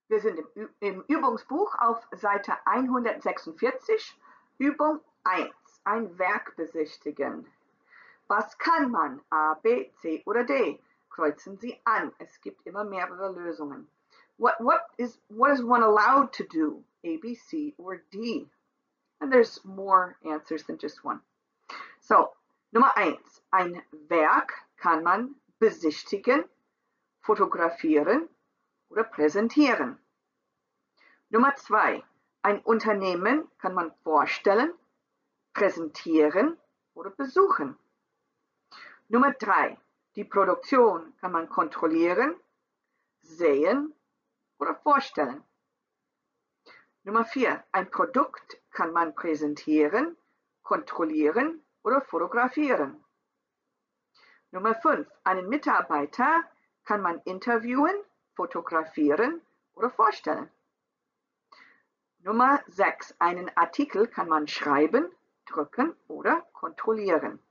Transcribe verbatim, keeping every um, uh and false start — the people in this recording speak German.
Wir sind im, Ü im Übungsbuch auf Seite hundertsechsundvierzig, Übung eins, ein Werk besichtigen. Was kann man? A, B, C oder D? Kreuzen Sie an. Es gibt immer mehrere Lösungen. What, what, is, what is one allowed to do? A, B, C or D? And there's more answers than just one. So, Nummer eins. Ein Werk kann man besichtigen, fotografieren oder präsentieren. Nummer zwei. Ein Unternehmen kann man vorstellen, präsentieren oder besuchen. Nummer drei. Die Produktion kann man kontrollieren, sehen oder vorstellen. Nummer vier. Ein Produkt kann man präsentieren, kontrollieren oder fotografieren. Nummer fünf. Einen Mitarbeiter kann man interviewen, fotografieren oder vorstellen. Nummer sechs. Einen Artikel kann man schreiben, drücken oder kontrollieren.